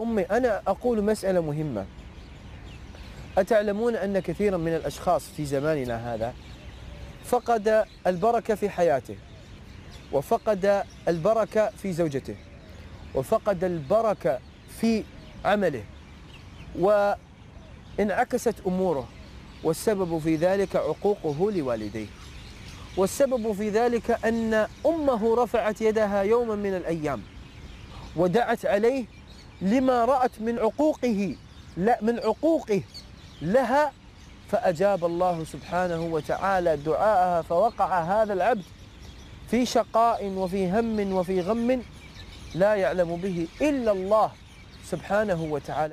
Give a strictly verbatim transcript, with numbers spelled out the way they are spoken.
أمي أنا أقول مسألة مهمة. أتعلمون أن كثيرا من الأشخاص في زماننا هذا فقد البركة في حياته، وفقد البركة في زوجته، وفقد البركة في عمله، وانعكست أموره، والسبب في ذلك عقوقه لوالديه، والسبب في ذلك أن أمه رفعت يدها يوما من الأيام ودعت عليه لما رأت من عقوقه لا من عقوقه لها، فأجاب الله سبحانه وتعالى دعاءها، فوقع هذا العبد في شقاء وفي هم وفي غم لا يعلم به إلا الله سبحانه وتعالى.